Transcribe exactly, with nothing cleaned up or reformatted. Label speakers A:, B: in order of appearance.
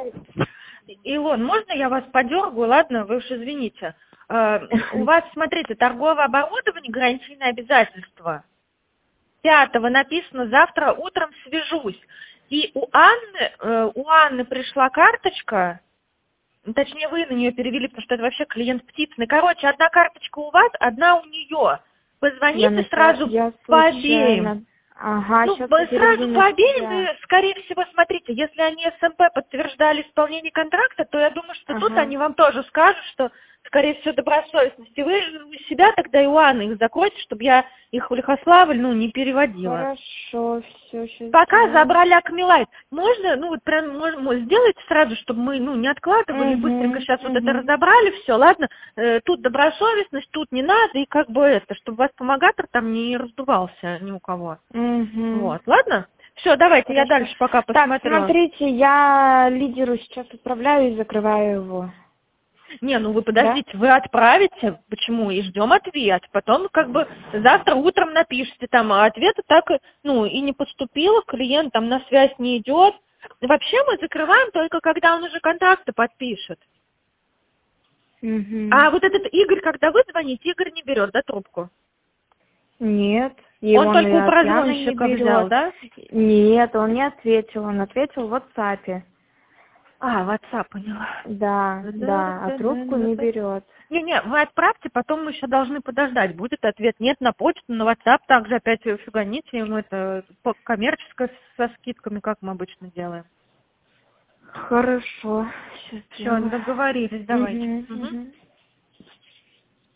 A: Илон, можно я вас подергаю? Ладно, вы уж извините. У вас, смотрите, торговое оборудование, гарантийное обязательство. Пятого написано, завтра утром свяжусь. И у Анны, у Анны пришла карточка, точнее вы на нее перевели, потому что это вообще клиент птицный. Короче, одна карточка у вас, одна у нее. Позвоните
B: Я
A: сразу
B: я
A: по обеим.
B: случайно. Ага,
A: Ну,
B: сейчас
A: вы
B: я переведу
A: сразу
B: на
A: по обеим,
B: себя.
A: и, скорее всего, смотрите, если они СМП подтверждали исполнение контракта, то я думаю, что тут
B: Ага.
A: они вам тоже скажут, что, скорее всего, добросовестность. И вы у себя тогда и у Анны их закройте, чтобы я их в Лихославль, ну, не переводила.
B: Хорошо, все, сейчас
A: Пока
B: сделаю.
A: забрали Акмилайт. Можно, ну, вот прям, можно, сделайте сразу, чтобы мы, ну, не откладывали,
B: Угу,
A: быстренько сейчас
B: угу.
A: вот это разобрали, все, ладно, э, тут добросовестность, тут не надо, и как бы это, чтобы у вас помогатор там не раздувался ни у кого.
B: Угу.
A: Вот, ладно? Все, давайте,
B: Хорошо.
A: я дальше пока
B: Так,
A: посмотрю.
B: смотрите, я лидеру сейчас отправляю и закрываю его.
A: Не, ну вы
B: Да?
A: подождите, вы отправите, почему, и ждем ответ. Потом как бы завтра утром напишите там, а ответа так, и, ну, и не поступило, клиент там на связь не идет. Вообще мы закрываем только когда он уже контракты подпишет.
B: Угу.
A: А вот этот Игорь, когда вы звоните, Игорь не берет, да, трубку?
B: Нет, и
A: Он
B: он
A: только
B: и
A: у
B: от Яны не
A: прозвонщика взял,
B: берет.
A: да?
B: Нет, он не ответил, он ответил в WhatsApp.
A: А, WhatsApp, поняла.
B: Да, да, а трубку не берет.
A: Не-не, вы отправьте, потом мы еще должны подождать. Будет ответ. Нет, на почту, на WhatsApp также опять фиганите. Ему это по- коммерческое со скидками, как мы обычно делаем.
B: Хорошо. Сейчас
A: Все, договорились, давайте.
B: Угу,
A: Мгм.
B: угу.